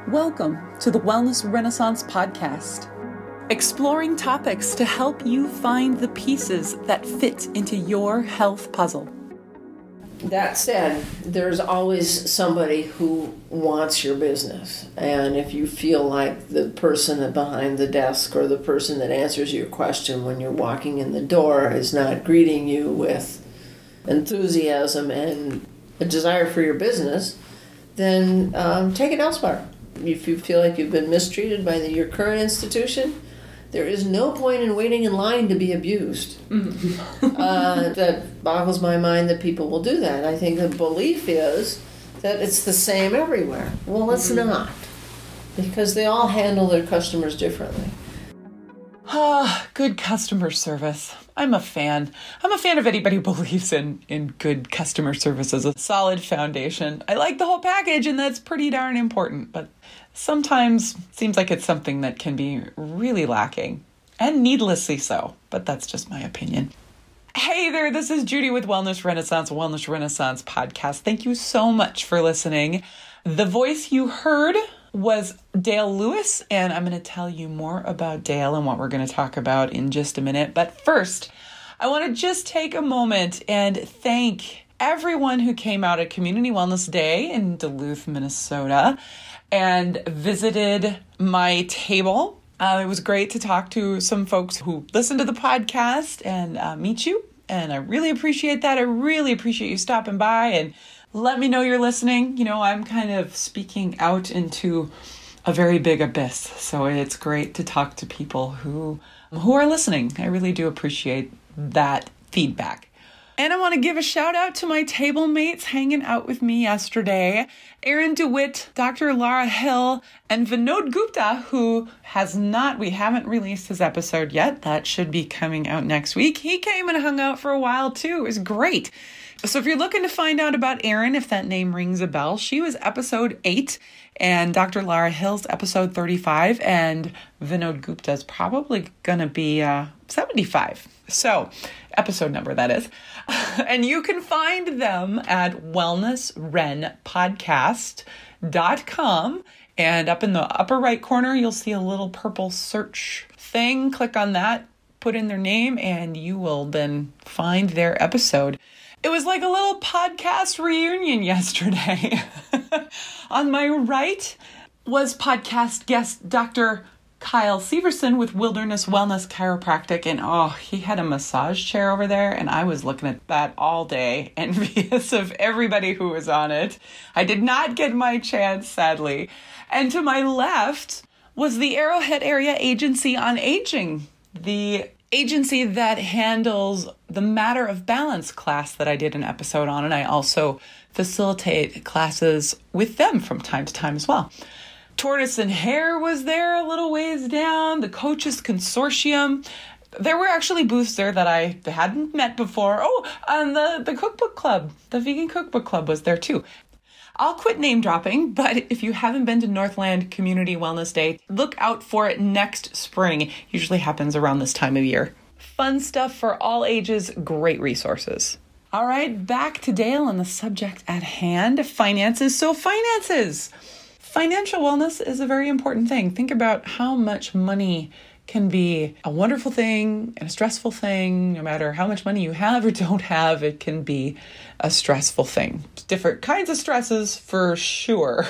Welcome to the Wellness Renaissance podcast, exploring topics to help you find the pieces that fit into your health puzzle. That said, there's always somebody who wants your business. And if you feel like the person behind the desk or the person that answers your question when you're walking in the door is not greeting you with enthusiasm and a desire for your business, then take it elsewhere. If you feel like you've been mistreated by your current institution, there is no point in waiting in line to be abused. That boggles my mind that people will do that. I think the belief is that it's the same everywhere. Well, it's not, because they all handle their customers differently. Good customer service. I'm a fan. I'm a fan of anybody who believes in good customer service as a solid foundation. I like the whole package, and that's pretty darn important, but sometimes it seems like it's something that can be really lacking, and needlessly so, but that's just my opinion. Hey there, this is Judy with Wellness Renaissance podcast. Thank you so much for listening. The voice you heard was Dale Lewis, and I'm going to tell you more about Dale and what we're going to talk about in just a minute. But first, I want to just take a moment and thank everyone who came out at Community Wellness Day in Duluth, Minnesota, and visited my table. It was great to talk to some folks who listen to the podcast and meet you, and I really appreciate that. I really appreciate you stopping by and let me know you're listening. You know, I'm kind of speaking out into a very big abyss, so it's great to talk to people who are listening. I really do appreciate that feedback. And I want to give a shout out to my table mates hanging out with me yesterday. Erin DeWitt, Dr. Laura Hill, and Vinod Gupta, who we haven't released his episode yet. That should be coming out next week. He came and hung out for a while too. It was great. So if you're looking to find out about Erin, if that name rings a bell, she was episode 8 and Dr. Laura Hill's episode 35, and Vinod Gupta's probably going to be 75. So episode number, that is. And you can find them at wellnessrenpodcast.com. And up in the upper right corner, you'll see a little purple search thing. Click on that, put in their name, and you will then find their episode. It was like a little podcast reunion yesterday. On my right was podcast guest Dr. Kyle Severson with Wilderness Wellness Chiropractic, and he had a massage chair over there, and I was looking at that all day, envious of everybody who was on it. I did not get my chance, sadly. And to my left was the Arrowhead Area Agency on Aging, the agency that handles the Matter of Balance class that I did an episode on, and I also facilitate classes with them from time to time as well. Tortoise and Hare was there a little ways down, the Coaches Consortium. There were actually booths there that I hadn't met before. And the Cookbook Club, the Vegan Cookbook Club was there too. I'll quit name dropping, but if you haven't been to Northland Community Wellness Day, look out for it next spring. It usually happens around this time of year. Fun stuff for all ages, great resources. All right, back to Dale and the subject at hand, finances. So finances. Financial wellness is a very important thing. Think about how much money can be a wonderful thing and a stressful thing. No matter how much money you have or don't have, it can be a stressful thing. Different kinds of stresses for sure.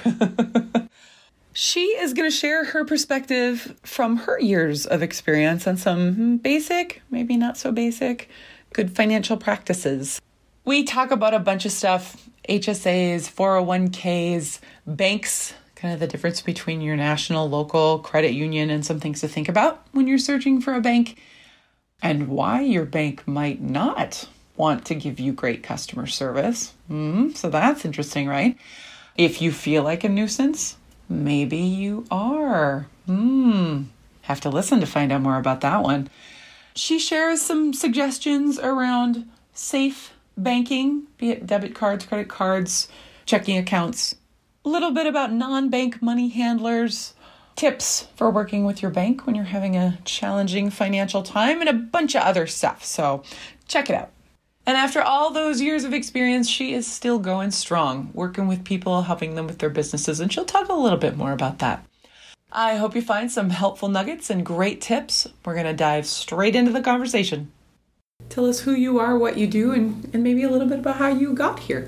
She is going to share her perspective from her years of experience on some basic, maybe not so basic, good financial practices. We talk about a bunch of stuff, HSAs, 401ks, banks, kind of the difference between your national, local, credit union, and some things to think about when you're searching for a bank, and why your bank might not want to give you great customer service. So that's interesting, right? If you feel like a nuisance, maybe you are. Have to listen to find out more about that one. She shares some suggestions around safe banking, be it debit cards, credit cards, checking accounts, a little bit about non-bank money handlers, tips for working with your bank when you're having a challenging financial time, and a bunch of other stuff. So check it out. And after all those years of experience, she is still going strong, working with people, helping them with their businesses, and she'll talk a little bit more about that. I hope you find some helpful nuggets and great tips. We're going to dive straight into the conversation. Tell us who you are, what you do, and maybe a little bit about how you got here.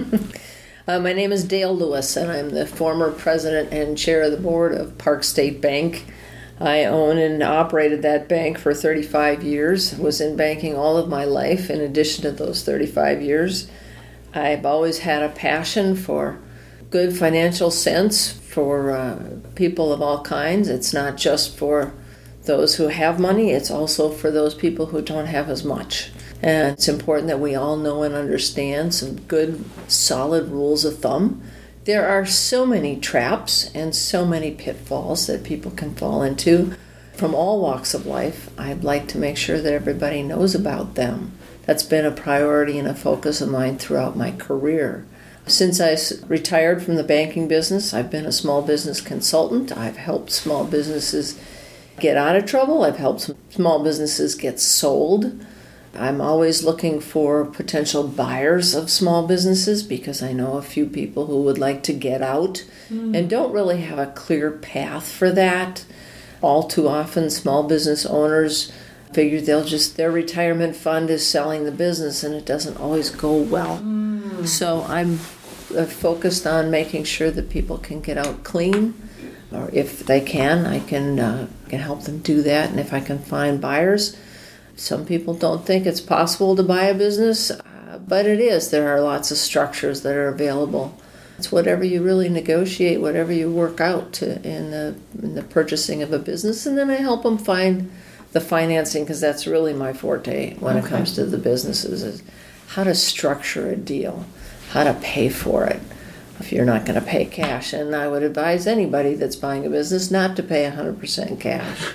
My name is Dale Lewis, and I'm the former president and chair of the board of Park State Bank. I own and operated that bank for 35 years, was in banking all of my life in addition to those 35 years. I've always had a passion for good financial sense for people of all kinds. It's not just for those who have money, it's also for those people who don't have as much. And it's important that we all know and understand some good, solid rules of thumb. There are so many traps and so many pitfalls that people can fall into from all walks of life. I'd like to make sure that everybody knows about them. That's been a priority and a focus of mine throughout my career. Since I retired from the banking business, I've been a small business consultant. I've helped small businesses get out of trouble. I've helped small businesses get sold. I'm always looking for potential buyers of small businesses because I know a few people who would like to get out and don't really have a clear path for that. All too often, small business owners figure their retirement fund is selling the business, and it doesn't always go well. So I'm focused on making sure that people can get out clean, or if they can, I can help them do that. And if I can find buyers. Some people don't think it's possible to buy a business, but it is. There are lots of structures that are available. It's whatever you really negotiate, whatever you work out in the purchasing of a business, and then I help them find the financing, because that's really my forte when it comes to the businesses, is how to structure a deal, how to pay for it if you're not going to pay cash. And I would advise anybody that's buying a business not to pay 100% cash.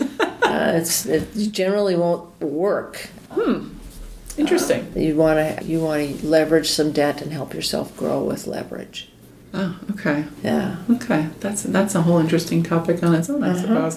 It generally won't work. Interesting. You want to leverage some debt and help yourself grow with leverage. Oh, okay. Yeah. Okay, that's a whole interesting topic on its own, I suppose.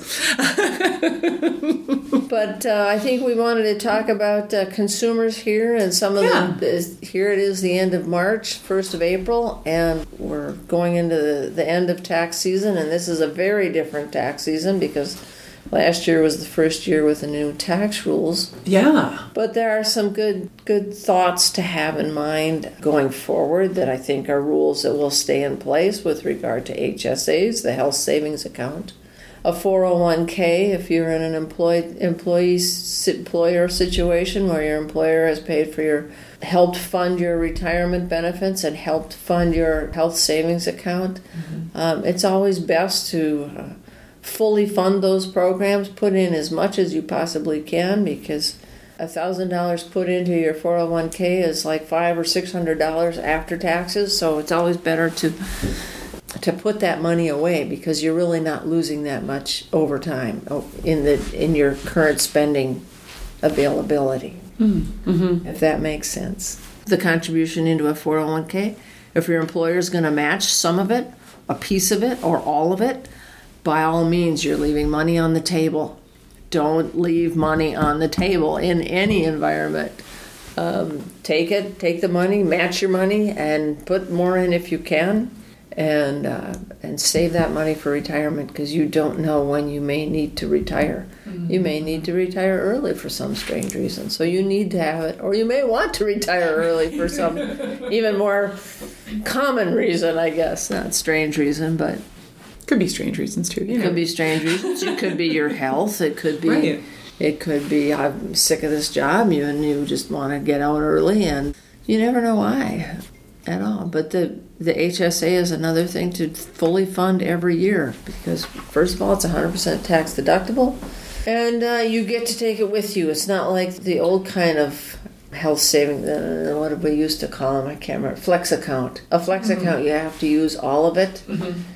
But I think we wanted to talk about consumers here, and some of them. Here it is, the end of March, 1st of April, and we're going into the end of tax season, and this is a very different tax season because last year was the first year with the new tax rules. Yeah. But there are some good thoughts to have in mind going forward that I think are rules that will stay in place with regard to HSAs, the health savings account, a 401k if you're in an employer situation where your employer has helped fund your retirement benefits and helped fund your health savings account. It's always best to fully fund those programs, put in as much as you possibly can, because $1,000 put into your 401k is like $500 or $600 after taxes. So it's always better to put that money away, because you're really not losing that much over time in your current spending availability. If that makes sense. The contribution into a 401k, if your employer is going to match some of it, a piece of it, or all of it, by all means, you're leaving money on the table. Don't leave money on the table in any environment. Take the money, match your money, and put more in if you can, and save that money for retirement, because you don't know when you may need to retire. You may need to retire early for some strange reason, so you need to have it, or you may want to retire early for some even more common reason, I guess. Not strange reason, but could be strange reasons too. It could be strange reasons. It could be your health. It could be. Right. It could be I'm sick of this job. You just want to get out early, and you never know why at all. But the HSA is another thing to fully fund every year, because first of all, it's 100% tax deductible, and you get to take it with you. It's not like the old kind of health saving. What did we used to call them? I can't remember. Flex account. A flex account, you have to use all of it.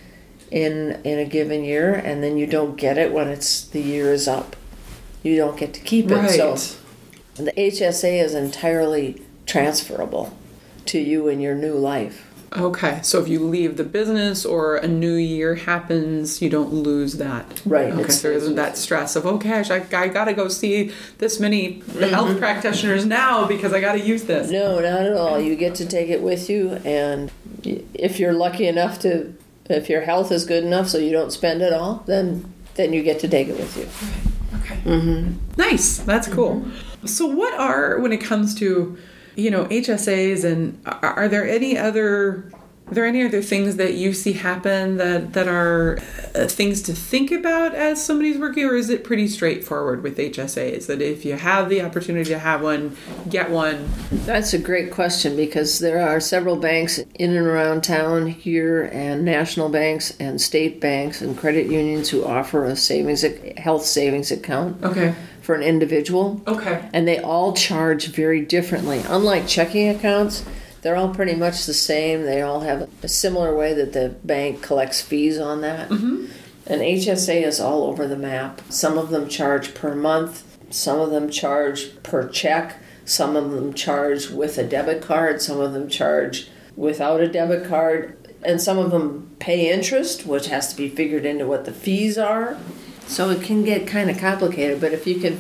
In a given year, and then you don't get it when the year is up. You don't get to keep it. Right. So the HSA is entirely transferable to you in your new life. Okay, so if you leave the business or a new year happens, you don't lose that. Right. Okay, so there isn't that stress of, oh gosh, I got to go see this many health practitioners now because I got to use this. No, not at all. You get to take it with you, and if you're lucky enough if your health is good enough so you don't spend it all, then you get to take it with you. Okay. Nice. That's cool. So what are, when it comes to, HSAs, and are there any other things that you see happen that are things to think about as somebody's working, or is it pretty straightforward with HSAs that if you have the opportunity to have one, get one? That's a great question, because there are several banks in and around town here, and national banks and state banks and credit unions who offer a health savings account. Okay. For an individual. Okay. And they all charge very differently. Unlike checking accounts, they're all pretty much the same. They all have a similar way that the bank collects fees on that. Mm-hmm. And HSA is all over the map. Some of them charge per month. Some of them charge per check. Some of them charge with a debit card. Some of them charge without a debit card. And some of them pay interest, which has to be figured into what the fees are. So it can get kind of complicated, but if you can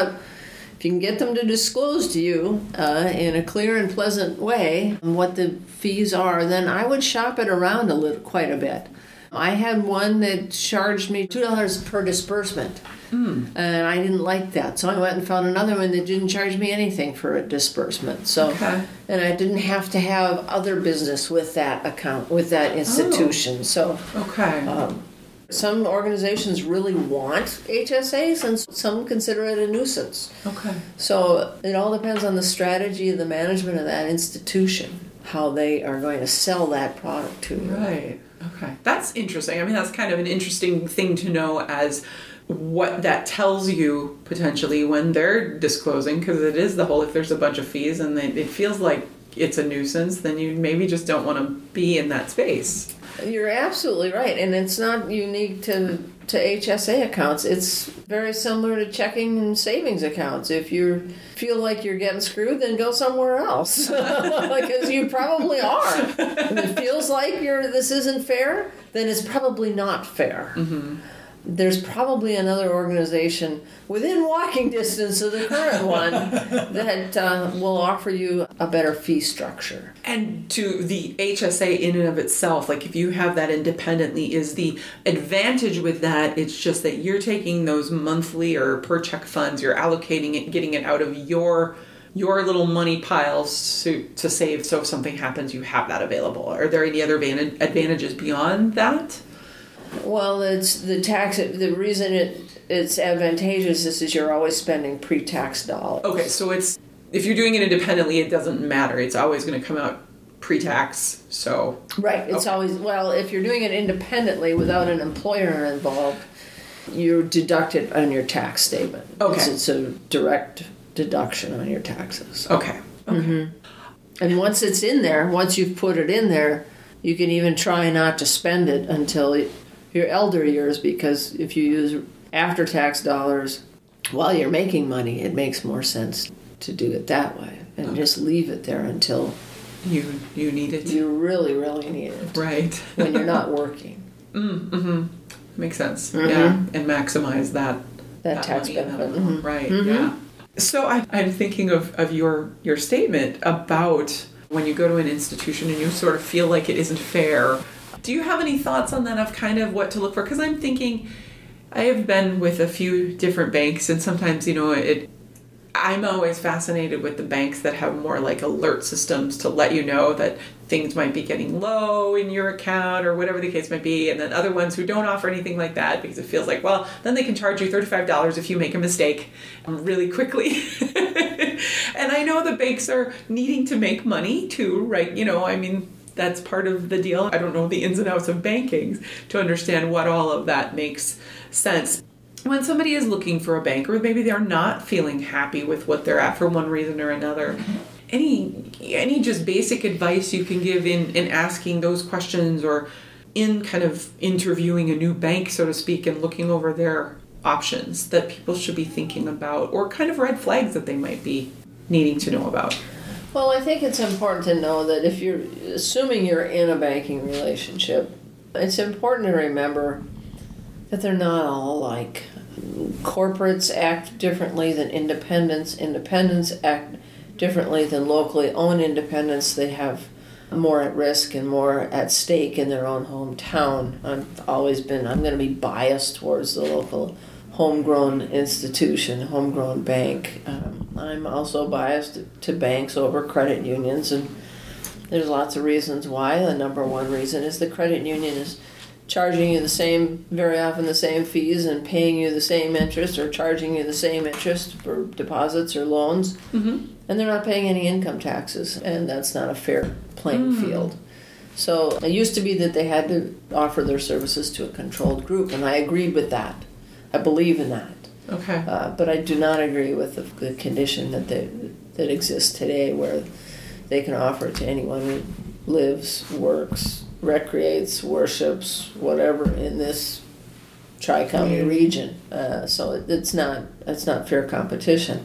get them to disclose to you in a clear and pleasant way what the fees are, then I would shop it around quite a bit. I had one that charged me $2 per disbursement, and I didn't like that. So I went and found another one that didn't charge me anything for a disbursement. So, and I didn't have to have other business with that account, with that institution. So, some organizations really want HSAs, and some consider it a nuisance. Okay. So it all depends on the strategy of the management of that institution, how they are going to sell that product to you. Right. Okay. That's interesting. I mean, that's kind of an interesting thing to know as what that tells you potentially when they're disclosing, because it is the whole, if there's a bunch of fees and it feels like it's a nuisance, then you maybe just don't want to be in that space. You're absolutely right, and it's not unique to HSA accounts. It's very similar to checking and savings accounts. If you feel like you're getting screwed, then go somewhere else, because you probably are. If it feels like this isn't fair, then it's probably not fair. Mm-hmm. There's probably another organization within walking distance of the current one that will offer you a better fee structure. And to the HSA in and of itself, like if you have that independently, is the advantage with that, it's just that you're taking those monthly or per check funds, you're allocating it, getting it out of your little money piles to save, so if something happens, you have that available. Are there any other advantages beyond that? Well, it's the tax. The reason it's advantageous is you're always spending pre-tax dollars. Okay, so if you're doing it independently, it doesn't matter. It's always going to come out pre-tax. So right, it's always, well, if you're doing it independently without an employer involved, you're deducted on your tax statement. Okay, it's a direct deduction on your taxes. Okay. Mm-hmm. And once it's in there, once you've put it in there, you can even try not to spend it until your elder years, because if you use after-tax dollars while you're making money, it makes more sense to do it that way and just leave it there until you need it. You really, really need it. Right. When you're not working. Mm-hmm. Makes sense. Mm-hmm. Yeah, and maximize that tax benefit. Mm-hmm. Right. Mm-hmm. Yeah. So I'm thinking of your statement about when you go to an institution and you sort of feel like it isn't fair. Do you have any thoughts on that, of kind of what to look for? Because I'm thinking, I have been with a few different banks, and sometimes, I'm always fascinated with the banks that have more like alert systems to let you know that things might be getting low in your account or whatever the case might be, and then other ones who don't offer anything like that because it feels like, well, then they can charge you $35 if you make a mistake really quickly. And I know the banks are needing to make money too, right? That's part of the deal. I don't know the ins and outs of banking to understand what all of that makes sense. When somebody is looking for a bank, or maybe they're not feeling happy with what they're at for one reason or another, any just basic advice you can give in asking those questions, or in kind of interviewing a new bank, so to speak, and looking over their options that people should be thinking about, or kind of red flags that they might be needing to know about? Well, I think it's important to know that if you're assuming you're in a banking relationship, it's important to remember that they're not all alike. Corporates act differently than independents. Independents act differently than locally owned independents. They have more at risk and more at stake in their own hometown. I'm going to be biased towards the local homegrown institution, homegrown bank. I'm also biased to banks over credit unions, and there's lots of reasons why. The number one reason is the credit union is charging you very often the same fees and paying you the same interest or charging you the same interest for deposits or loans. Mm-hmm. And they're not paying any income taxes, and that's not a fair playing field. So it used to be that they had to offer their services to a controlled group, and I agreed with that. I believe in that. Okay. But I do not agree with the condition that exists today, where they can offer it to anyone who lives, works, recreates, worships, whatever in this Tri-County region. So it's not fair competition.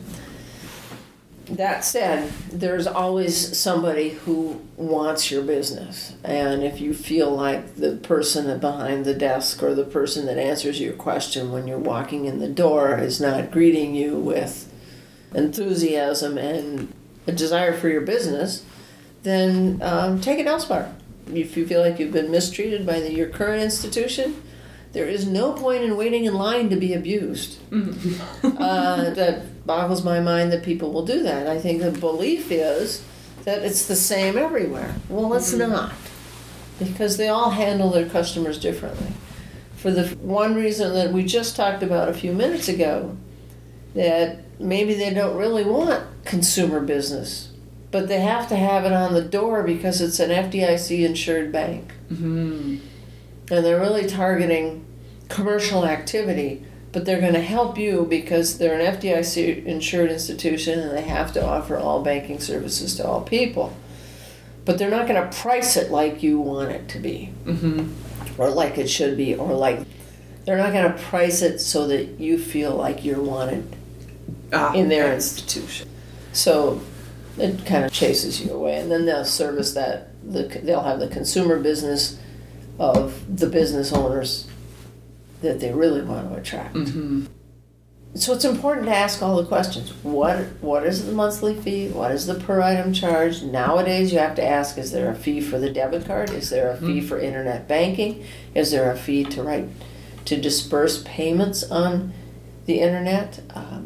That said, there's always somebody who wants your business. And if you feel like the person behind the desk or the person that answers your question when you're walking in the door is not greeting you with enthusiasm and a desire for your business, then take it elsewhere. If you feel like you've been mistreated by your current institution, there is no point in waiting in line to be abused. Mm-hmm. That boggles my mind that people will do that. I think the belief is that it's the same everywhere. Well, it's not, because they all handle their customers differently. For the one reason that we just talked about a few minutes ago, that maybe they don't really want consumer business, but they have to have it on the door because it's an FDIC-insured bank. Mm-hmm. And they're really targeting commercial activity, but they're going to help you because they're an FDIC-insured institution and they have to offer all banking services to all people. But they're not going to price it like you want it to be, or like it should be, or like they're not going to price it so that you feel like you're wanted in their institution. So it kind of chases you away, and then they'll service that. They'll have the consumer business of the business owners that they really want to attract. Mm-hmm. So it's important to ask all the questions. What is the monthly fee? What is the per item charge? Nowadays you have to ask, is there a fee for the debit card? Is there a fee for internet banking? Is there a fee to disperse payments on the internet?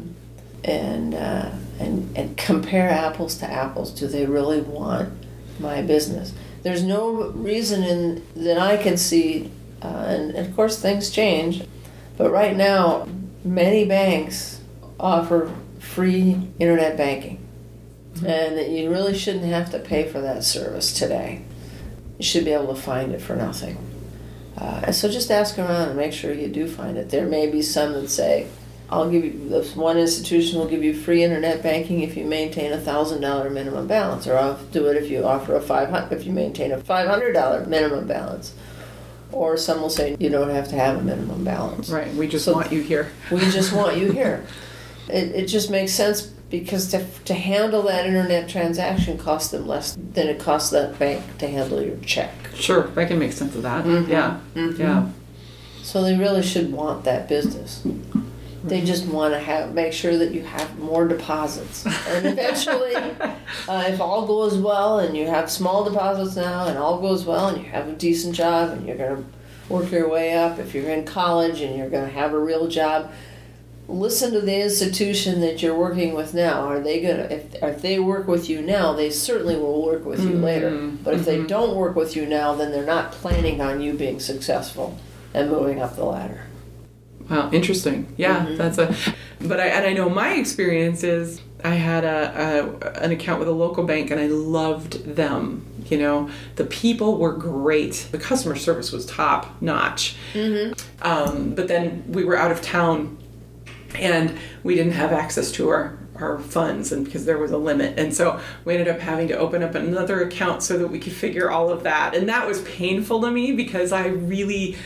And compare apples to apples. Do they really want my business? There's no reason that I can see, and of course things change, but right now many banks offer free internet banking, and that you really shouldn't have to pay for that service today. You should be able to find it for nothing. And so just ask around and make sure you do find it. There may be some that say, I'll give you, this one institution will give you free internet banking if you maintain a $1,000 minimum balance, or I'll do it if you offer if you maintain a $500 minimum balance. Or some will say you don't have to have a minimum balance. Right, we just want you here. We just want you here. It just makes sense because to handle that internet transaction costs them less than it costs that bank to handle your check. Sure, I can make sense of that. Mm-hmm. Yeah, yeah. So they really should want that business. They just want to make sure that you have more deposits. And eventually, if all goes well and you have small deposits now and all goes well and you have a decent job and you're going to work your way up, if you're in college and you're going to have a real job, listen to the institution that you're working with now. Are they going to, if they work with you now, they certainly will work with you later. But if they don't work with you now, then they're not planning on you being successful and moving up the ladder. Wow, interesting. Yeah, but I know my experience is I had an account with a local bank and I loved them. You know, the people were great. The customer service was top notch. Mm-hmm. But then we were out of town and we didn't have access to our funds, and because there was a limit. And so we ended up having to open up another account so that we could figure all of that. And that was painful to me because I really,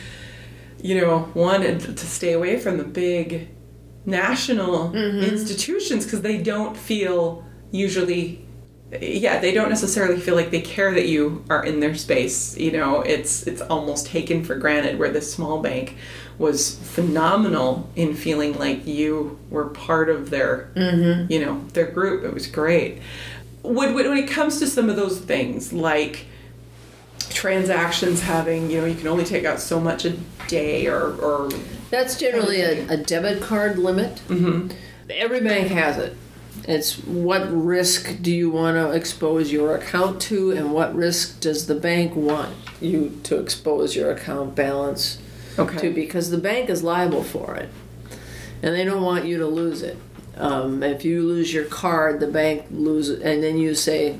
wanted to stay away from the big national institutions because they don't feel usually they don't necessarily feel like they care that you are in their space. It's almost taken for granted, where the small bank was phenomenal in feeling like you were part of their, their group. It was great. When it comes to some of those things, like transactions having, you can only take out so much a day or that's generally a debit card limit. Every bank has it. It's what risk do you want to expose your account to, and what risk does the bank want you to expose your account balance to, because the bank is liable for it and they don't want you to lose it. If you lose your card, the bank loses, and then you say,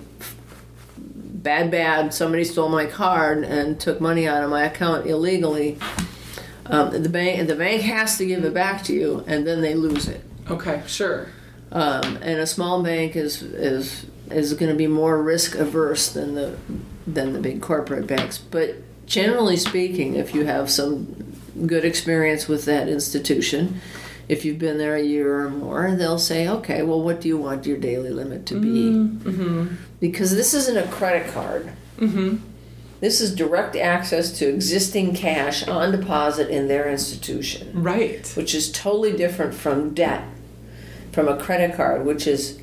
bad, somebody stole my card and took money out of my account illegally. The bank has to give it back to you, and then they lose it. Okay, sure. And a small bank is going to be more risk averse than the big corporate banks. But generally speaking, if you have some good experience with that institution, if you've been there a year or more, they'll say, okay, well, what do you want your daily limit to be? Because this isn't a credit card. This is direct access to existing cash on deposit in their institution. Right. Which is totally different from debt, from a credit card, which is,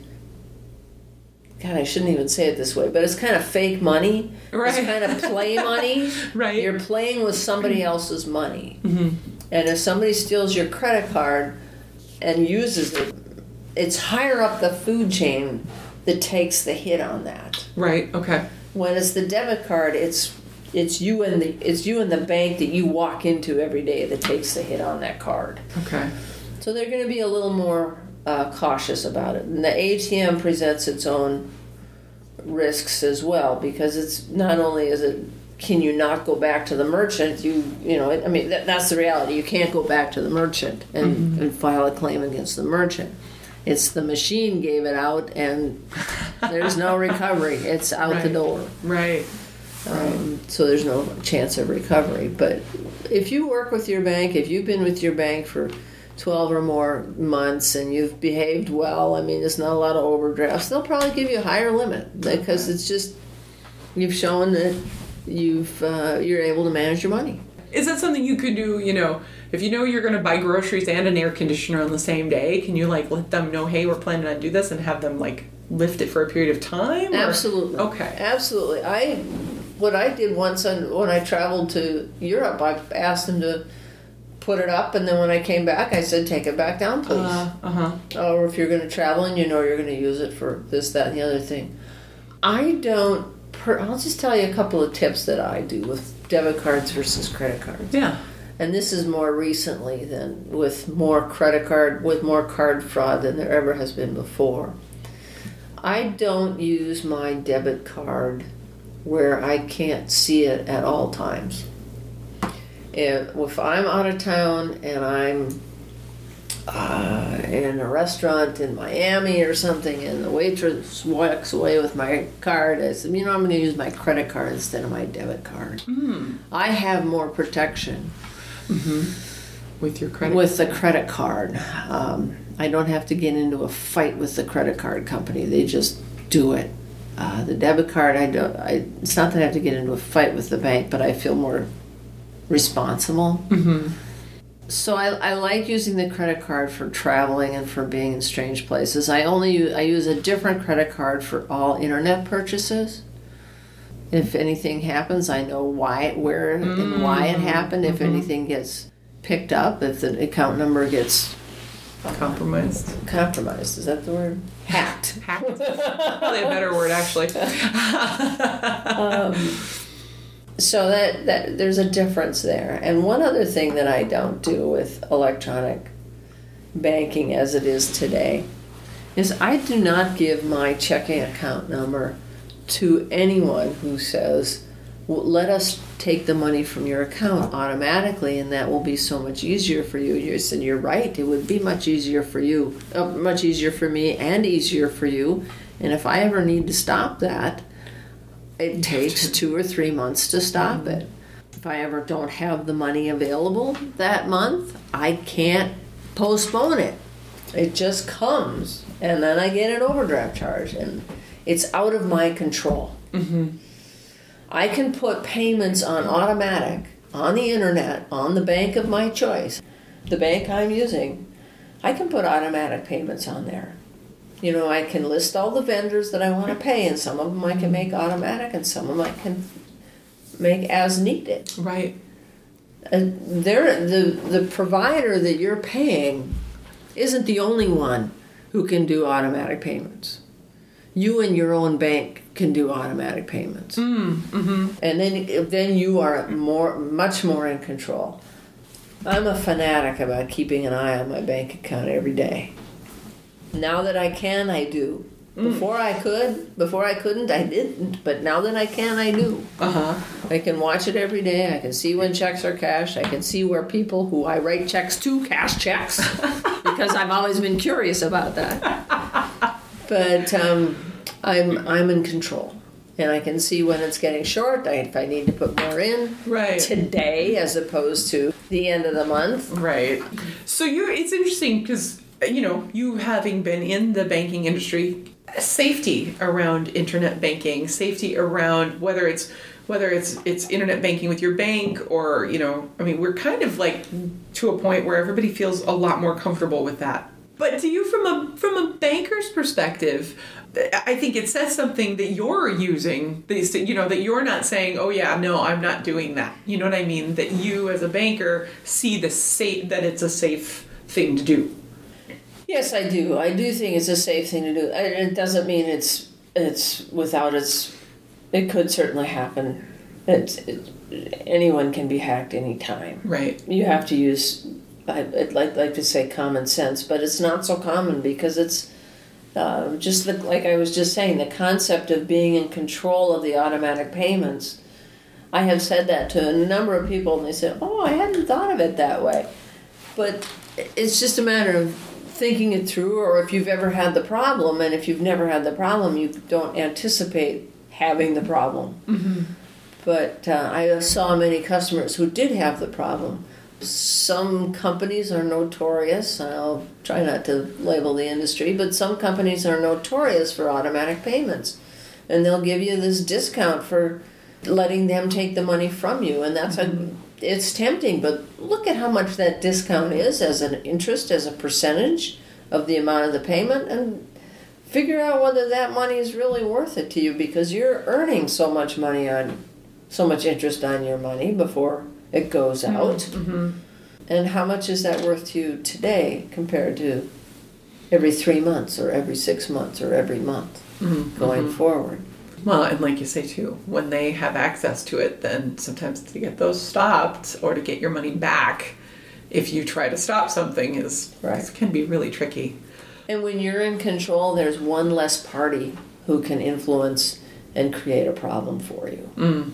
God, I shouldn't even say it this way, but it's kind of fake money. Right. It's kind of play money. Right. You're playing with somebody else's money. And if somebody steals your credit card and uses it, it's higher up the food chain that takes the hit on that. Right. Okay. When it's the debit card, it's you and the bank that you walk into every day that takes the hit on that card. Okay. So they're going to be a little more cautious about it. And the ATM presents its own risks as well, because it's not only can you not go back to the merchant, that's the reality. You can't go back to the merchant and file a claim against the merchant. It's the machine gave it out, and there's no recovery. It's out the door. Right. So there's no chance of recovery. But if you work with your bank, if you've been with your bank for 12 or more months and you've behaved well, there's not a lot of overdrafts, they'll probably give you a higher limit, because it's just, you've shown that you're able to manage your money. Is that something you could do, if you're going to buy groceries and an air conditioner on the same day, can you let them know, hey, we're planning on do this, and have them lift it for a period of time? Or? Absolutely. Okay. Absolutely. What I did once when I traveled to Europe, I asked them to put it up, and then when I came back, I said, take it back down, please. Or if you're going to travel and you're going to use it for this, that, and the other thing. I'll just tell you a couple of tips that I do with debit cards versus credit cards. Yeah. And this is more recently than with more card fraud than there ever has been before. I don't use my debit card where I can't see it at all times. If I'm out of town and I'm in a restaurant in Miami or something, and the waitress walks away with my card, I said, I'm going to use my credit card instead of my debit card. I have more protection with your credit with the credit card. I don't have to get into a fight with the credit card company. They just do it. The debit card, it's not that I have to get into a fight with the bank, but I feel more responsible. So I like using the credit card for traveling and for being in strange places. I use a different credit card for all internet purchases. If anything happens, I know where and why it happened. If anything gets picked up, if the account number gets compromised. Is that the word? Hacked. Probably a better word, actually. So that there's a difference there. And one other thing that I don't do with electronic banking as it is today is I do not give my checking account number to anyone who says, well, let us take the money from your account automatically, and that will be so much easier for you. You said, you're right, it would be much easier for you, much easier for me and easier for you. And if I ever need to stop that, it takes 2 or 3 months to stop it. If I ever don't have the money available that month, I can't postpone it. It just comes, and then I get an overdraft charge. And it's out of my control. I can put payments on automatic, on the internet, on the bank of my choice, the bank I'm using. I can put automatic payments on there. You know, I can list all the vendors that I want to pay, and some of them I can make automatic, and some of them I can make as needed. Right. And the provider that you're paying isn't the only one who can do automatic payments. You and your own bank can do automatic payments, and then you are much more in control. I'm a fanatic about keeping an eye on my bank account every day. Now that I can, I do. Before I couldn't, I didn't. But now that I can, I do. I can watch it every day. I can see when checks are cashed. I can see where people who I write checks to cash checks, because I've always been curious about that. But I'm in control, and I can see when it's getting short. If I need to put more in today, as opposed to the end of the month. Right. So it's interesting because, you know, you having been in the banking industry, safety around internet banking, safety around whether it's internet banking with your bank, or, you know, I mean, we're kind of like to a point where everybody feels a lot more comfortable with that. But to you, from a banker's perspective, I think it says something that you're using, you know, that you're not saying, oh yeah, no, I'm not doing that. You know what I mean? That you as a banker see that it's a safe thing to do. Yes, I do. I do think it's a safe thing to do. It doesn't mean it's without its. It could certainly happen. Anyone can be hacked anytime. Right. You have to use, I'd like to say, common sense, but it's not so common because it's just like I was just saying, the concept of being in control of the automatic payments. I have said that to a number of people, and they said, "Oh, I hadn't thought of it that way," but it's just a matter of thinking it through, or if you've ever had the problem, and if you've never had the problem, you don't anticipate having the problem. But I saw many customers who did have the problem. Some companies are notorious, I'll try not to label the industry, but some companies are notorious for automatic payments, and they'll give you this discount for letting them take the money from you, and that's it's tempting, but look at how much that discount is as an interest, as a percentage of the amount of the payment, and figure out whether that money is really worth it to you, because you're earning so much interest on your money before it goes out. And how much is that worth to you today compared to every 3 months or every 6 months or every month going forward? Well, and like you say too, when they have access to it, then sometimes to get those stopped or to get your money back, if you try to stop something, can be really tricky. And when you're in control, there's one less party who can influence and create a problem for you.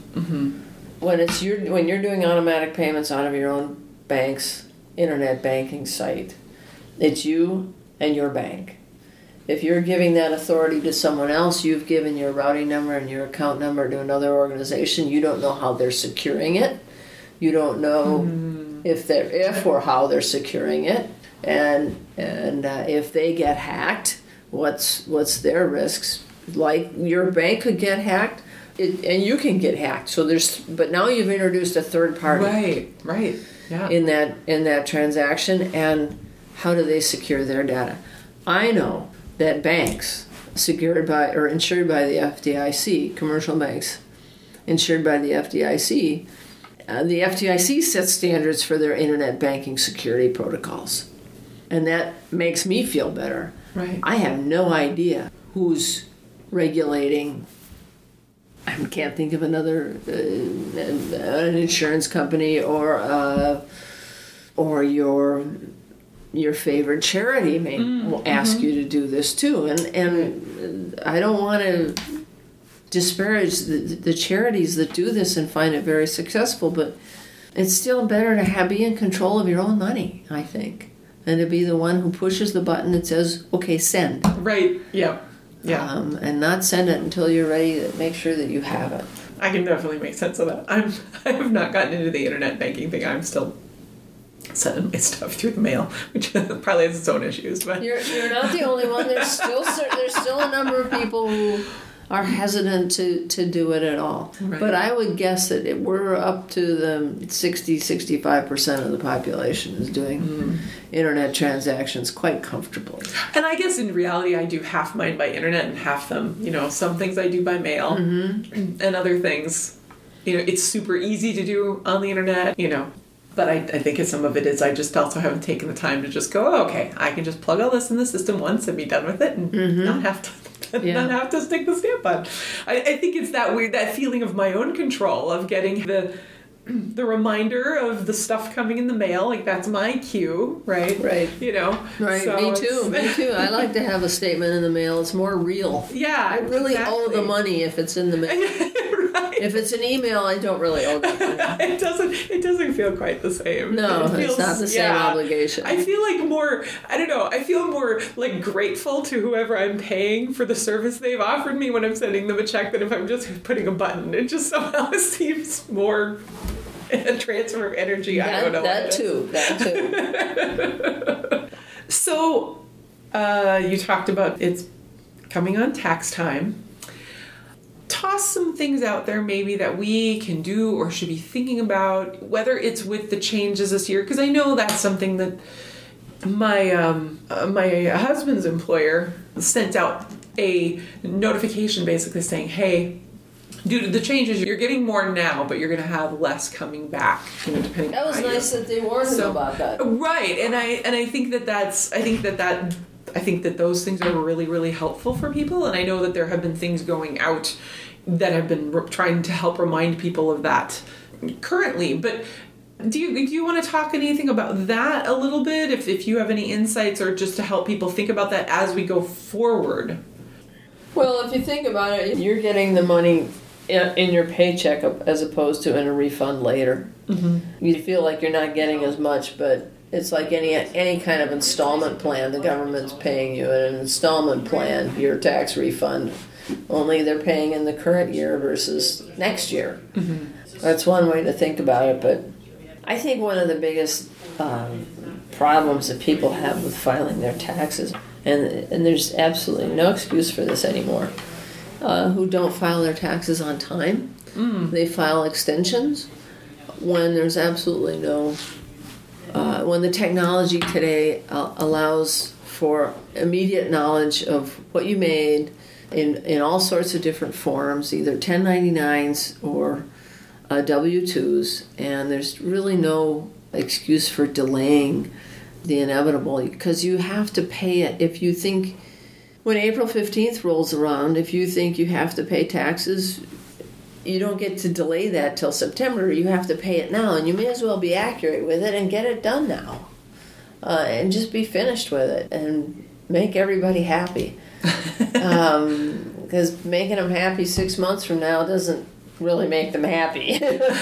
When you're doing automatic payments out of your own bank's internet banking site, it's you and your bank. If you're giving that authority to someone else, you've given your routing number and your account number to another organization. You don't know how they're securing it. You don't know if or how they're securing it, and if they get hacked, what's their risks? Like your bank could get hacked, and you can get hacked. So but now you've introduced a third party. Right. Yeah. In that transaction, and how do they secure their data? I know that banks secured by or insured by the FDIC, commercial banks insured by the FDIC sets standards for their internet banking security protocols. And that makes me feel better. Right. I have no idea who's regulating. I can't think of another an insurance company or your favorite charity will ask you to do this too, and I don't want to disparage the charities that do this and find it very successful, but it's still better to be in control of your own money, I think, than to be the one who pushes the button that says, "Okay, send." Right. Yeah. Yeah. And not send it until you're ready to make sure that you have it. I can definitely make sense of that. I have not gotten into the internet banking thing. I'm still sending my stuff through the mail, which probably has its own issues. But you're not the only one. There's still a number of people who are hesitant to do it at all. Right. But I would guess that we're up to the 65% of the population is doing internet transactions quite comfortably. And I guess in reality, I do half mine by internet and half them, some things I do by mail and other things, it's super easy to do on the internet, But I think some of it is I just also haven't taken the time to just go, oh, okay, I can just plug all this in the system once and be done with it and not have to stick the stamp on. I think it's that feeling of my own control, of getting the reminder of the stuff coming in the mail, like that's my cue, right? Right. Right. So Me too. I like to have a statement in the mail. It's more real. Yeah. I really owe the money if it's in the mail. Right. If it's an email, I don't really owe that money. It doesn't feel quite the same. No, it's not the same obligation. I feel like I feel more like grateful to whoever I'm paying for the service they've offered me when I'm sending them a check than if I'm just putting a button. It just somehow seems more a transfer of energy. I don't know. That too. So, you talked about it's coming on tax time. Toss some things out there maybe that we can do or should be thinking about, whether it's with the changes this year, because I know that's something that my husband's employer sent out a notification basically saying, hey, due to the changes, you're getting more now, but you're going to have less coming back, depending. That was nice that they warned them about that. Right, and I think that those things are really, really helpful for people, and I know that there have been things going out that have been trying to help remind people of that currently. But do you want to talk anything about that a little bit, if you have any insights, or just to help people think about that as we go forward? Well, if you think about it, you're getting the money in your paycheck as opposed to in a refund later. Mm-hmm. You feel like you're not getting as much, but it's like any kind of installment plan. The government's paying you an installment plan, your tax refund. Only they're paying in the current year versus next year. Mm-hmm. That's one way to think about it. But I think one of the biggest problems that people have with filing their taxes, and there's absolutely no excuse for this anymore, who don't file their taxes on time. They file extensions when there's absolutely no... when the technology today allows for immediate knowledge of what you made in all sorts of different forms, either 1099s or W-2s, and there's really no excuse for delaying the inevitable, because you have to pay it. If you think, when April 15th rolls around, if you think you have to pay taxes, you don't get to delay that till September. You have to pay it now, and you may as well be accurate with it and get it done now, and just be finished with it and make everybody happy. Because making them happy 6 months from now doesn't really make them happy.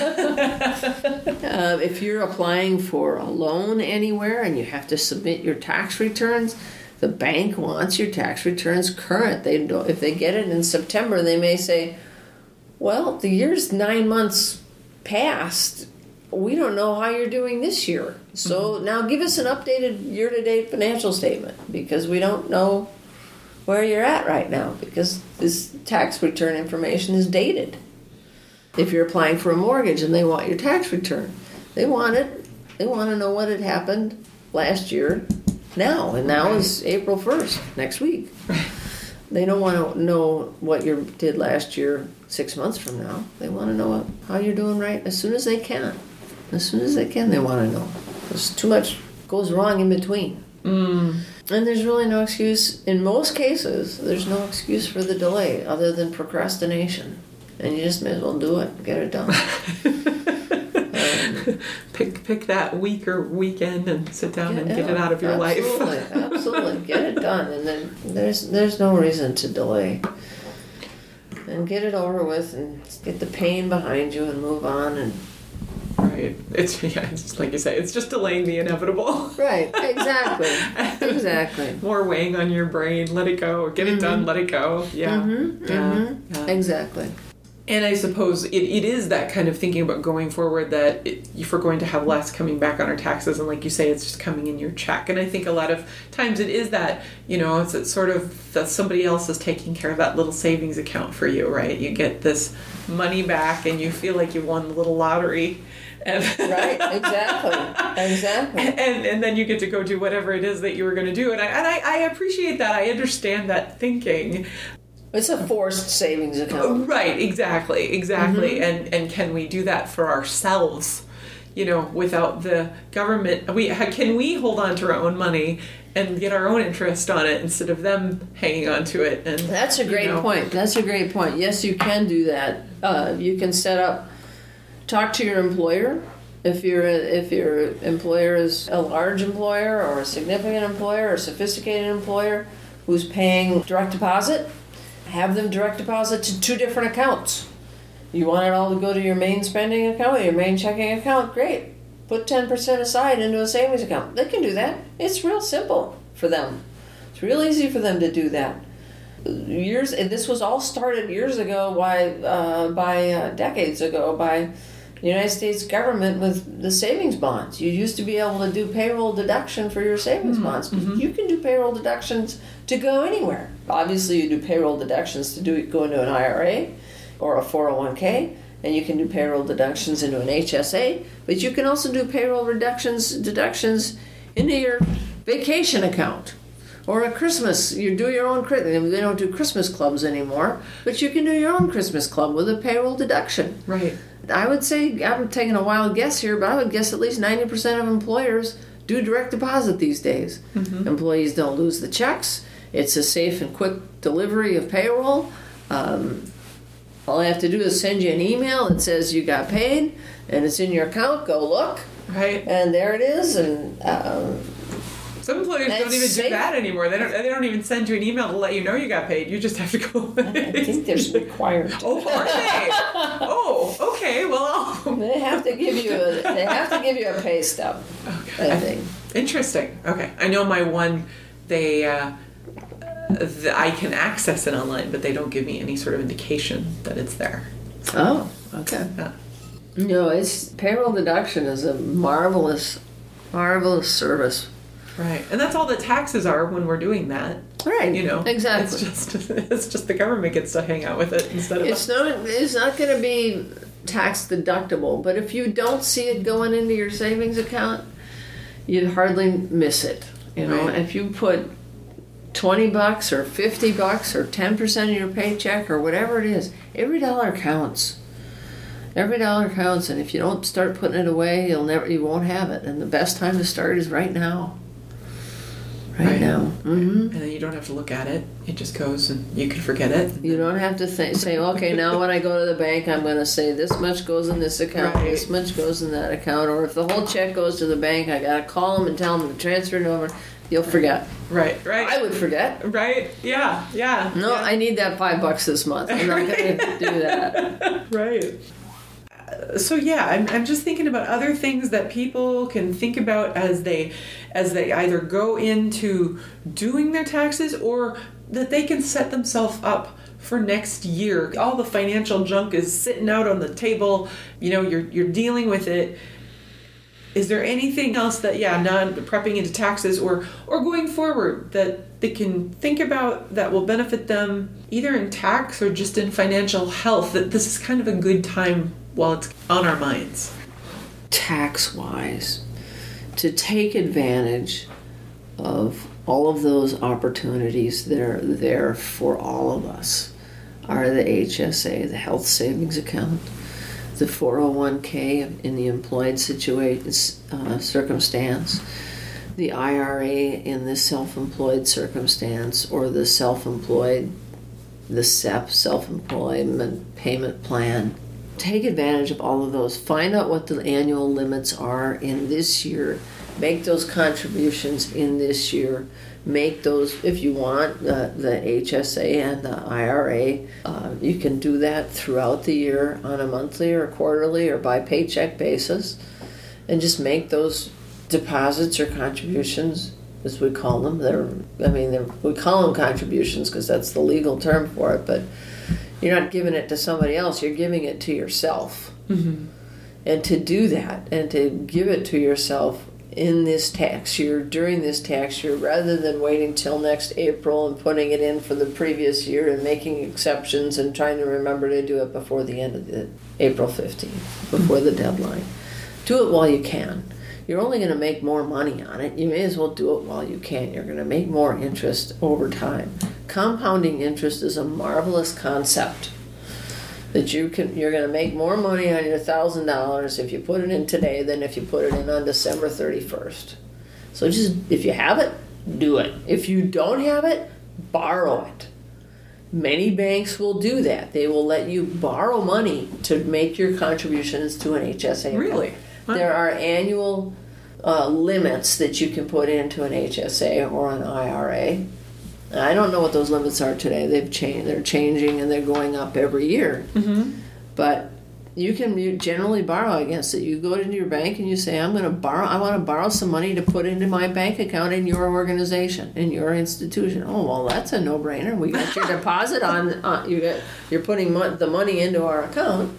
If you're applying for a loan anywhere and you have to submit your tax returns, the bank wants your tax returns current. If they get it in September, they may say, well, the year's 9 months past. We don't know how you're doing this year. So now give us an updated year-to-date financial statement, because we don't know where you're at right now, because this tax return information is dated. If you're applying for a mortgage and they want your tax return, they want it. They want to know what had happened last year now, and now is April 1st, next week. They don't want to know what you did last year 6 months from now. They want to know how you're doing right as soon as they can. As soon as they can, they want to know. There's too much goes wrong in between. And there's really no excuse. In most cases, there's no excuse for the delay other than procrastination. And you just may as well do it. Get it done. Pick that week or weekend and sit down and get it out of your life. Absolutely. Get it done. And then there's no reason to delay. And get it over with and get the pain behind you and move on. And right. It's like you say, it's just delaying the inevitable. Right. Exactly. More weighing on your brain. Let it go. Get it done. Let it go. Yeah. Yeah. Exactly. And I suppose it is that kind of thinking about going forward, that if we're going to have less coming back on our taxes, and like you say, it's just coming in your check. And I think a lot of times it is that, it's sort of that somebody else is taking care of that little savings account for you, right? You get this money back and you feel like you won the little lottery. And right, exactly. And then you get to go do whatever it is that you were going to do. And I appreciate that. I understand that thinking. It's a forced savings account. Right, exactly. Mm-hmm. And can we do that for ourselves, without the government? Can we hold on to our own money and get our own interest on it instead of them hanging on to it? And that's a great point. That's a great point. Yes, you can do that. You can talk to your employer. If your employer is a large employer or a significant employer or a sophisticated employer who's paying direct deposit, have them direct deposit to 2 different accounts. You want it all to go to your main spending account, your main checking account, great. Put 10% aside into a savings account. They can do that. It's real simple for them. It's real easy for them to do that. This was all started years ago by decades ago by the United States government with the savings bonds. You used to be able to do payroll deduction for your savings bonds. Mm-hmm. You can do payroll deductions to go anywhere. Obviously, you do payroll deductions to go into an IRA or a 401k, and you can do payroll deductions into an HSA, but you can also do payroll deductions into your vacation account. Or a Christmas, you do your own, they don't do Christmas clubs anymore, but you can do your own Christmas club with a payroll deduction. Right. I would say, I'm taking a wild guess here, but I would guess at least 90% of employers do direct deposit these days. Mm-hmm. Employees don't lose the checks. It's a safe and quick delivery of payroll. All I have to do is send you an email that says you got paid, and it's in your account. Go look. Right. And there it is. And some employers don't even do that anymore. They don't even send you an email to let you know you got paid. You just have to go. I think they're required. Oh, are they? Oh, okay. Well, they have to give you a pay stub. Okay. I think. Interesting. Okay. I know my one. I can access it online, but they don't give me any sort of indication that it's there. Oh, okay. Yeah. Payroll deduction is a marvelous service. Right, and that's all that taxes are when we're doing that. Right, exactly. It's just the government gets to hang out with it instead of us. It's not going to be tax deductible, but if you don't see it going into your savings account, you'd hardly miss it. Right. If you put $20 or $50 or 10% of your paycheck or whatever it is, every dollar counts. Every dollar counts, and if you don't start putting it away, you won't have it. And the best time to start is right now. Right now. Mm-hmm. And then you don't have to look at it. It just goes and you can forget it. You don't have to say, okay, now when I go to the bank, I'm going to say this much goes in this account, right. This much goes in that account. Or if the whole check goes to the bank, I got to call them and tell them to transfer it over. You'll forget. Right. I would forget. Right, yeah. No, I need that $5 this month. I'm not going to do that. Right. So yeah, I'm just thinking about other things that people can think about as they either go into doing their taxes or that they can set themselves up for next year. All the financial junk is sitting out on the table. You're dealing with it. Is there anything else that not prepping into taxes or going forward that they can think about that will benefit them either in tax or just in financial health, that this is kind of a good time while it's on our minds? Tax-wise, to take advantage of all of those opportunities that are there for all of us are the HSA, the health savings account, the 401k in the employed circumstance, the IRA in the self-employed circumstance, or the self-employed, the SEP, self-employment payment plan. Take advantage of all of those. Find out what the annual limits are in this year. Make those contributions in this year. Make those, if you want, the HSA and the IRA. You can do that throughout the year on a monthly or quarterly or by paycheck basis. And just make those deposits or contributions, as we call them. We call them contributions because that's the legal term for it, but You're not giving it to somebody else, you're giving it to yourself. Mm-hmm. And to do that, and to give it to yourself in this tax year, during this tax year, rather than waiting till next April and putting it in for the previous year and making exceptions and trying to remember to do it before the end of the April 15th, before the deadline. Do it while you can. You're only going to make more money on it. You may as well do it while you can. You're going to make more interest over time. Compounding interest is a marvelous concept. That you're going to make more money on your $1,000 if you put it in today than if you put it in on December 31st. So just, if you have it, do it. If you don't have it, borrow it. Many banks will do that. They will let you borrow money to make your contributions to an HSA. Really? Wow. There are annual limits that you can put into an HSA or an IRA. I don't know what those limits are today. They've changed. They're changing and they're going up every year. Mm-hmm. But you generally borrow against it. You go into your bank and you say, I want to borrow some money to put into my bank account in your organization, in your institution. Oh, well, that's a no-brainer. We got your deposit you're putting the money into our account.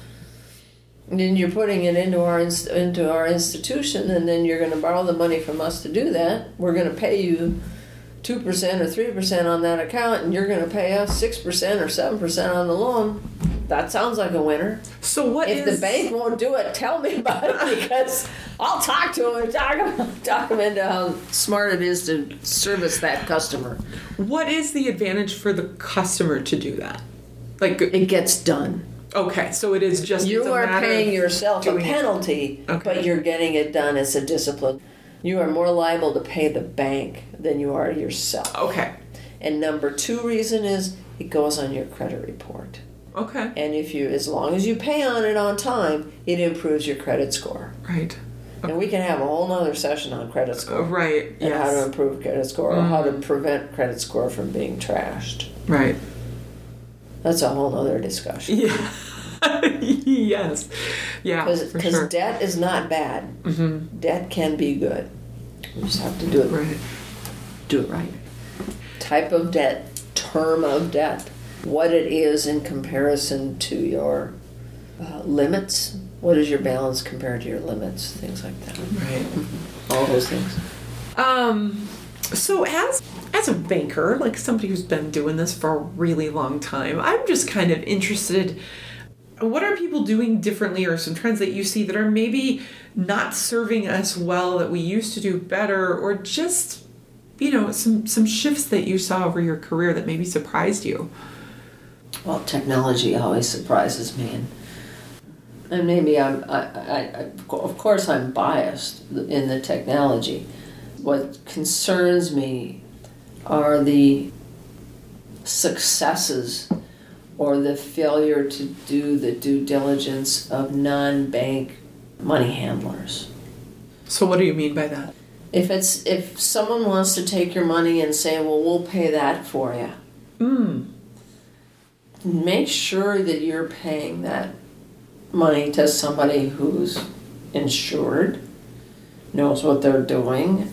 And then you're putting it into our institution, and then you're going to borrow the money from us to do that. We're going to pay you 2% or 3% on that account, and you're going to pay us 6% or 7% on the loan. That sounds like a winner. So if the bank won't do it, tell me about it, because I'll talk to them and talk them into how smart it is to service that customer. What is the advantage for the customer to do that? Like, it gets done. Okay, so it is just... You are paying yourself a penalty, okay, but you're getting it done as a discipline. You are more liable to pay the bank than you are yourself. Okay. And number 2 reason is it goes on your credit report. Okay. And as long as you pay on it on time, it improves your credit score. Right. Okay. And we can have a whole nother session on credit score. Right, and how to improve credit score, or how to prevent credit score from being trashed. Right. That's a whole other discussion. Yeah. Yes. Yeah. Because debt is not bad. Mm-hmm. Debt can be good. You just have to do it right. Do it right. Type of debt, term of debt, what it is in comparison to your limits. What is your balance compared to your limits? Things like that. Right. All those things. So as a banker, like somebody who's been doing this for a really long time, I'm just kind of interested, what are people doing differently, or some trends that you see that are maybe not serving us well that we used to do better, or just, some shifts that you saw over your career that maybe surprised you? Well, technology always surprises me, and maybe I of course I'm biased in the technology. What concerns me are the successes or the failure to do the due diligence of non-bank money handlers. So what do you mean by that? If someone wants to take your money and say, well, we'll pay that for you, make sure that you're paying that money to somebody who's insured, knows what they're doing.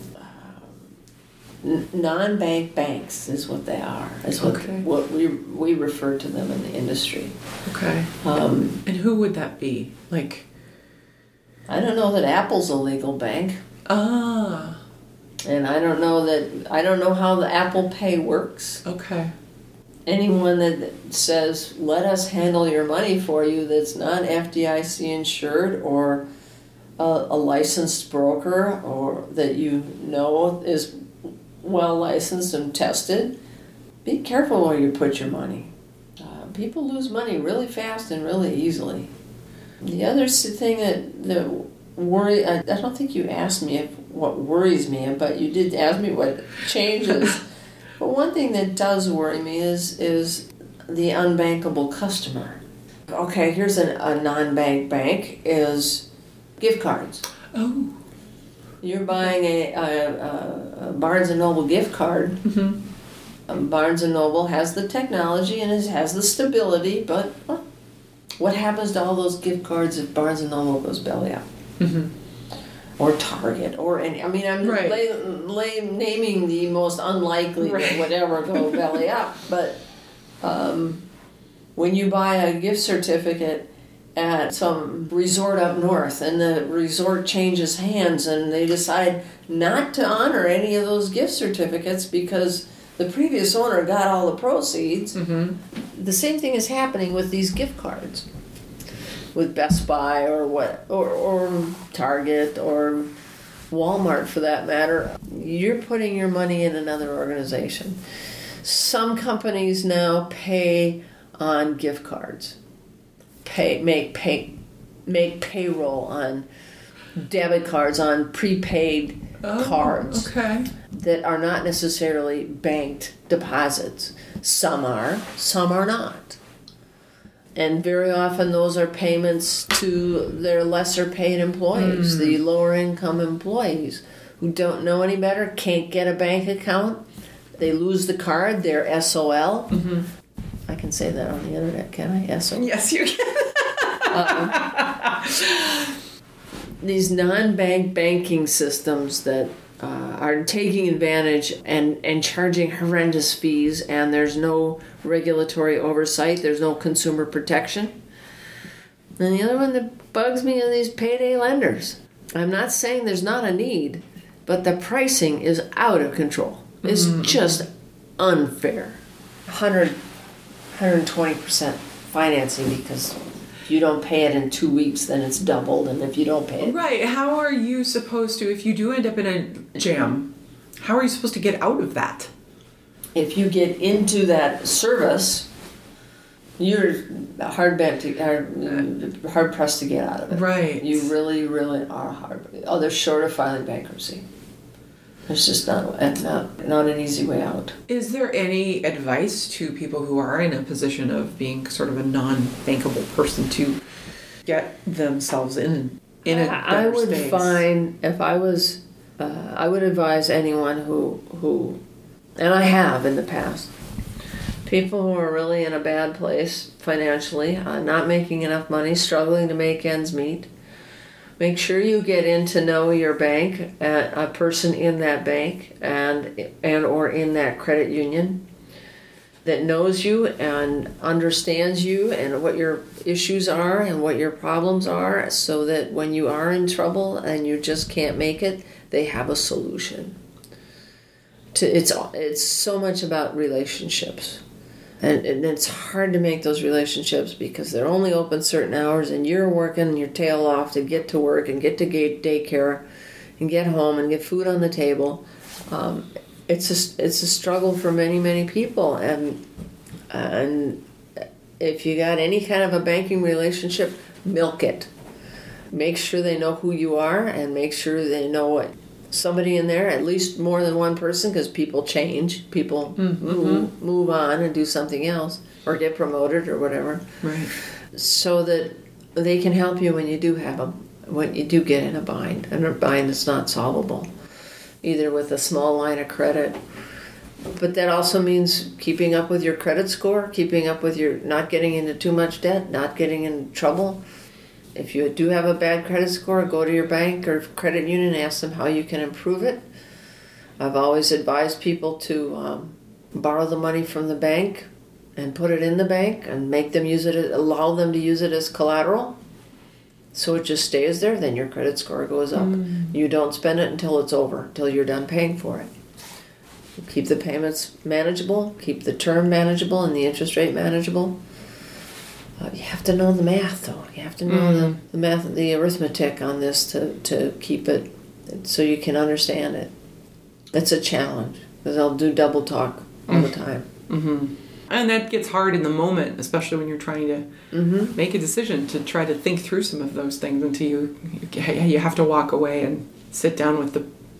Non-bank banks is what they are. Is what we refer to them in the industry. Okay. And who would that be? Like, I don't know that Apple's a legal bank. Ah. And I don't know how the Apple Pay works. Okay. Anyone that says, let us handle your money for you, that's not FDIC insured or a licensed broker, or that is well licensed and tested, be careful where you put your money. People lose money really fast and really easily. The other thing that worry, I don't think you asked me what worries me, but you did ask me what changes. But one thing that does worry me is the unbankable customer. Okay, here's a non-bank bank is gift cards. Oh. You're buying a Barnes & Noble gift card. Mm-hmm. Barnes & Noble has the technology and it has the stability, but what happens to all those gift cards if Barnes & Noble goes belly up? Mm-hmm. Or Target, I'm right. Naming the most unlikely that would ever go belly up, but When you buy a gift certificate at some resort up north and the resort changes hands and they decide not to honor any of those gift certificates because the previous owner got all the proceeds, the same thing is happening with these gift cards. With Best Buy or Target or Walmart for that matter, you're putting your money in another organization. Some companies now pay on gift cards. Make payroll on debit cards, on prepaid cards that are not necessarily banked deposits. Some are not. And very often those are payments to their lesser paid employees, the lower income employees who don't know any better, can't get a bank account. They lose the card, they're SOL. I can say that on the internet, can I? SOL? Yes, you can. These non-bank banking systems that are taking advantage and charging horrendous fees, and there's no regulatory oversight, there's no consumer protection. And the other one that bugs me are these payday lenders. I'm not saying there's not a need, but the pricing is out of control. It's just unfair. 120% financing because if you don't pay it in 2 weeks, then it's doubled, and if you don't pay it... Right. How are you supposed to, if you do end up in a jam, how are you supposed to get out of that? If you get into that service, you're hard pressed to get out of it. Right. You really, really are hard. Oh, they're short of filing bankruptcy. There's just not an easy way out. Is there any advice to people who are in a position of being sort of a non-bankable person to get themselves in a better I would space? find, if I was, I would advise anyone who, and I have in the past, people who are really in a bad place financially, not making enough money, struggling to make ends meet. Make sure you get in to know your bank, a person in that bank and or in that credit union that knows you and understands you and what your issues are and what your problems are, so that when you are in trouble and you just can't make it, they have a solution. It's so much about relationships. And it's hard to make those relationships because they're only open certain hours and you're working your tail off to get to work and get to daycare and get home and get food on the table. It's a struggle for many, many people. And if you got any kind of a banking relationship, milk it. Make sure they know who you are and make sure they know what somebody in there, at least more than one person, because people change. People move on and do something else or get promoted or whatever. Right. So that they can help you when you do when you do get in a bind. And a bind is not solvable, either with a small line of credit. But that also means keeping up with your credit score, keeping up with your not getting into too much debt, not getting in trouble. If you do have a bad credit score, go to your bank or credit union and ask them how you can improve it. I've always advised people to borrow the money from the bank and put it in the bank and allow them to use it as collateral. So it just stays there, then your credit score goes up. You don't spend it until it's over, until you're done paying for it. Keep the payments manageable, keep the term manageable and the interest rate manageable. You have to know the math, though. You have to know the math, the arithmetic on this to keep it so you can understand it. It's a challenge because I'll do double talk all the time. And that gets hard in the moment, especially when you're trying to make a decision to try to think through some of those things until you have to walk away and sit down with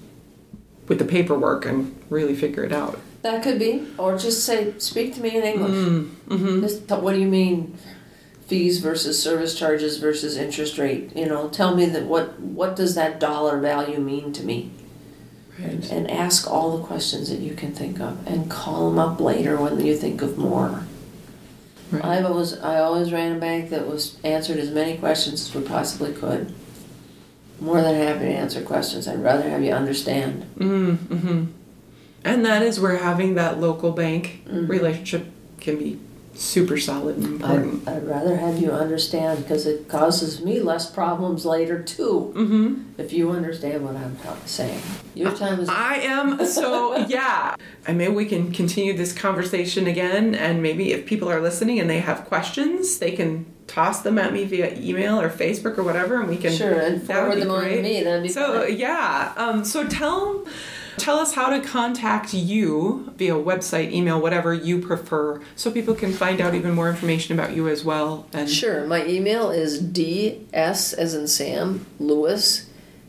the paperwork and really figure it out. That could be, or just say, speak to me in English. Just, what do you mean? Fees versus service charges versus interest rate. Tell me that what does that dollar value mean to me? Right. And ask all the questions that you can think of, and call them up later when you think of more. Right. I always ran a bank that answered as many questions as we possibly could. More than happy to answer questions. I'd rather have you understand. And that is where having that local bank relationship can be super solid and important. I'd rather have you understand, because it causes me less problems later too. If you understand what I'm saying. Your time is... I am, so yeah. And maybe we can continue this conversation again, and maybe if people are listening and they have questions, they can toss them at me via email or Facebook or whatever, and we can... Sure, and forward them on to me, that'd be so, fine. Yeah, so tell us how to contact you via website, email, whatever you prefer, so people can find out even more information about you as well. And Sure. My email is DS as in Sam, Lewis,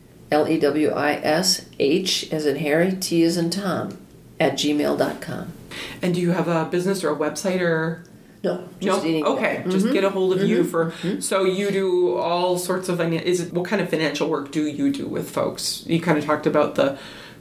LEWIS, H as in Harry, T as in Tom, @gmail.com. And do you have a business or a website or... No, just email. Okay, just get a hold of you for... So you do all sorts of... what kind of financial work do you do with folks? You kind of talked about the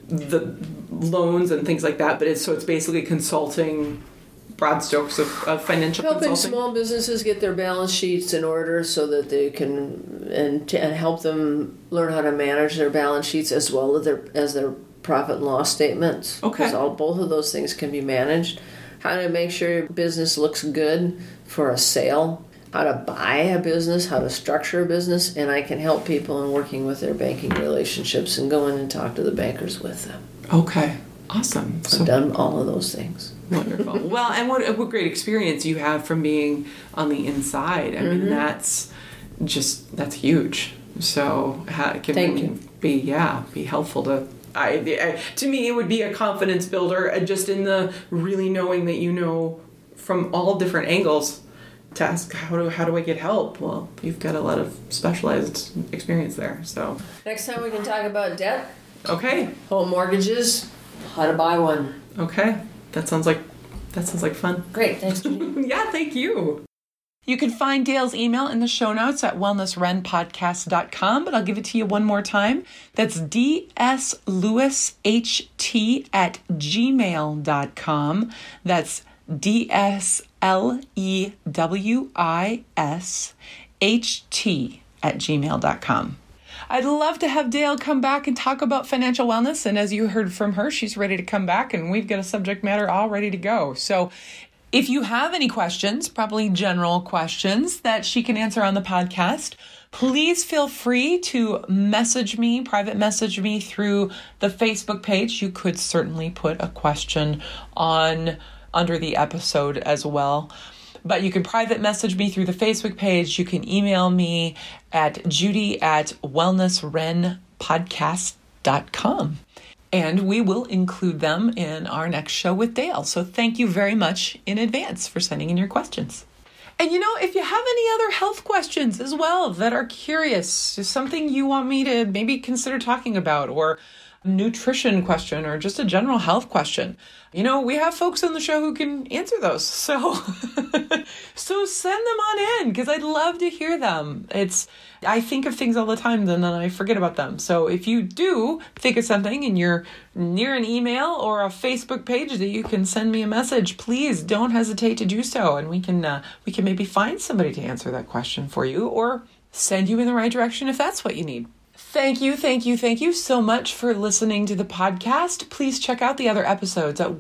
loans and things like that, but it's basically consulting, broad strokes of financial Helping consulting. small businesses get their balance sheets in order so that they can and help them learn how to manage their balance sheets as well as their profit and loss statements. Okay. Because both of those things can be managed. How to make sure your business looks good for a sale. How to buy a business, how to structure a business, and I can help people in working with their banking relationships and go in and talk to the bankers with them. Okay, awesome. I've done all of those things. Wonderful. Well, and what great experience you have from being on the inside. I mean, that's huge. So Thank you. Be helpful to... to me, it would be a confidence builder, just in the really knowing that you know from all different angles to ask, how do I get help? Well, you've got a lot of specialized experience there. So Next time we can talk about debt, okay, home mortgages, how to buy one. okay, that sounds like fun. Great, thanks, Judy. Yeah, thank you. You can find Dale's email in the show notes at wellnessrenpodcast.com, but I'll give it to you one more time. That's dslewishT@gmail.com. That's DSLEWISHT@gmail.com. I'd love to have Dale come back and talk about financial wellness. And as you heard from her, she's ready to come back, and we've got a subject matter all ready to go. So if you have any questions, probably general questions that she can answer on the podcast, please feel free to private message me through the Facebook page. You could certainly put a question under the episode as well. But you can private message me through the Facebook page. You can email me at judy@wellnessrenpodcast.com. And we will include them in our next show with Dale. So thank you very much in advance for sending in your questions. And if you have any other health questions as well that are curious, is something you want me to maybe consider talking about, or nutrition question, or just a general health question, we have folks on the show who can answer those. So send them on in, because I'd love to hear them. I think of things all the time, and then I forget about them. So if you do think of something and you're near an email or a Facebook page that you can send me a message, please don't hesitate to do so. And we can maybe find somebody to answer that question for you, or send you in the right direction if that's what you need. Thank you so much for listening to the podcast. Please check out the other episodes at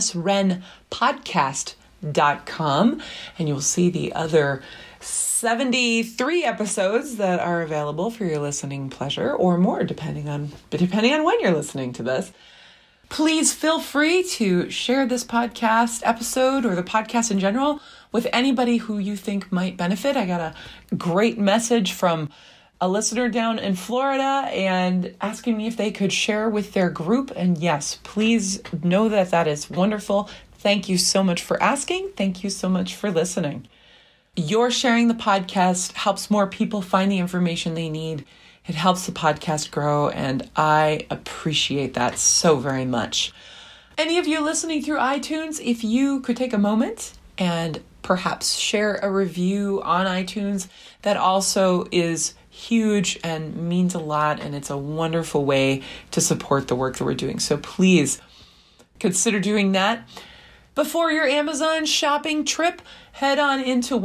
wellnessrenpodcast.com, and you'll see the other 73 episodes that are available for your listening pleasure, or more, depending on when you're listening to this. Please feel free to share this podcast episode, or the podcast in general, with anybody who you think might benefit. I got a great message from a listener down in Florida and asking me if they could share with their group. And yes, please know that is wonderful. Thank you so much for asking. Thank you so much for listening. Your sharing the podcast helps more people find the information they need. It helps the podcast grow, and I appreciate that so very much. Any of you listening through iTunes, if you could take a moment and perhaps share a review on iTunes, that also is huge and means a lot, and it's a wonderful way to support the work that we're doing. So please consider doing that. Before your Amazon shopping trip, head on into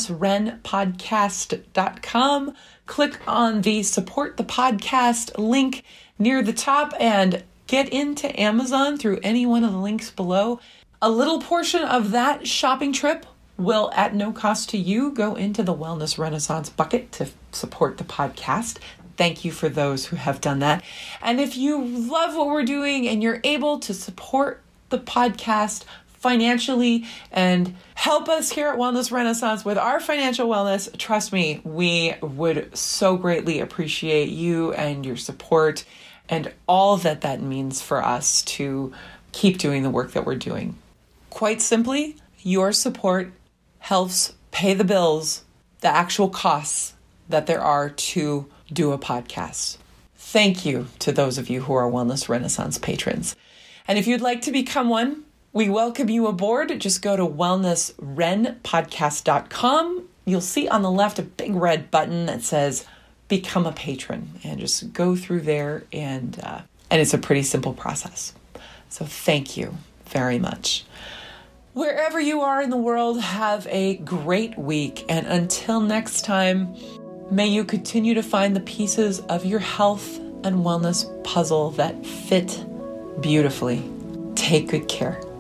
wellnessrenpodcast.com. Click on the Support the Podcast link near the top and get into Amazon through any one of the links below. A little portion of that shopping trip will, at no cost to you, go into the Wellness Renaissance bucket to support the podcast. Thank you for those who have done that. And if you love what we're doing and you're able to support the podcast financially and help us here at Wellness Renaissance with our financial wellness, trust me, we would so greatly appreciate you and your support and all that means for us to keep doing the work that we're doing. Quite simply, your support helps pay the bills, the actual costs that there are to do a podcast. Thank you to those of you who are Wellness Renaissance patrons. And if you'd like to become one, we welcome you aboard. Just go to wellnessrenpodcast.com. You'll see on the left a big red button that says Become a Patron, and just go through there, and it's a pretty simple process. So thank you very much. Wherever you are in the world, have a great week. And until next time, may you continue to find the pieces of your health and wellness puzzle that fit beautifully. Take good care.